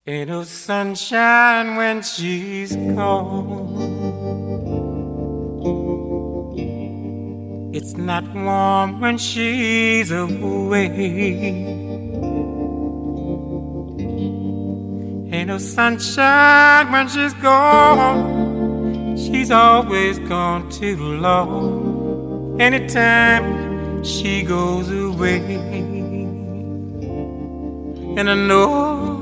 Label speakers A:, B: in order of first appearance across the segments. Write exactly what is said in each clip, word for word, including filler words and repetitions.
A: Ain't no sunshine when she's gone. It's not warm when she's away. Ain't no sunshine when she's gone. She's always gone too long. Anytime she goes away, and I know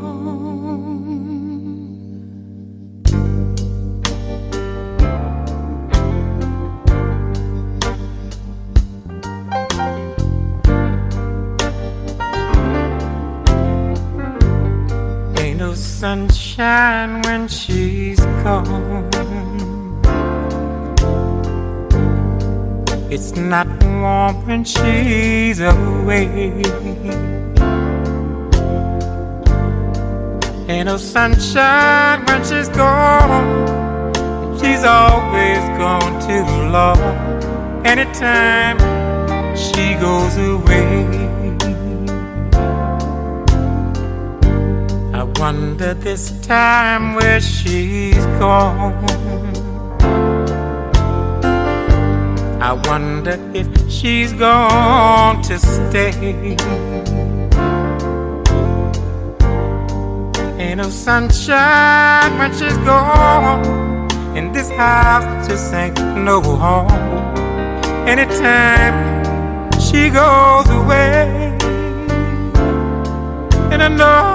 A: no sunshine when she's gone. It's not warm when she's away. Ain't no sunshine when she's gone. She's always gone too long. Anytime she goes away, I wonder this time where she's gone. I wonder if she's gone to stay. Ain't no sunshine when she's gone. And this house just ain't no home. Anytime she goes away, and I know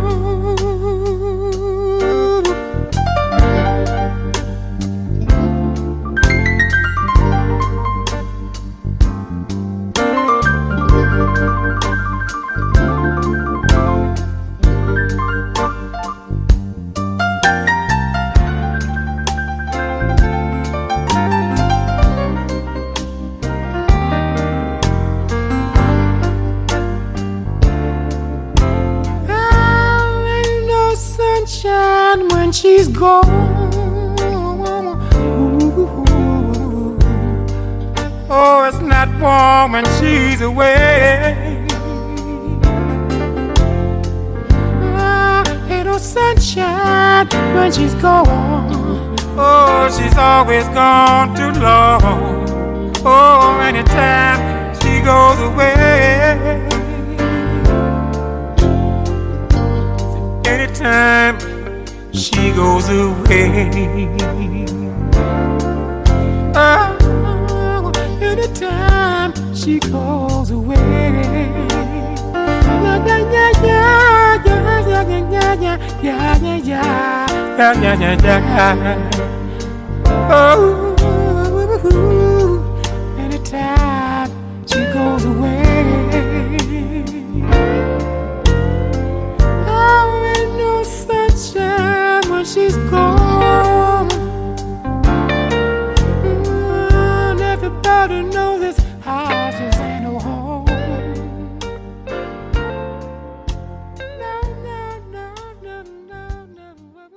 A: sunshine when she's gone. Ooh. Oh, it's not warm when she's away. Ah, ain't no sunshine when she's gone. Oh, she's always gone too long. Oh, anytime she goes away, anytime she goes away, oh, anytime she goes away, yeah, yeah, yeah, yeah, yeah, yeah, yeah, yeah, yeah, yeah, yeah, yeah, yeah, oh.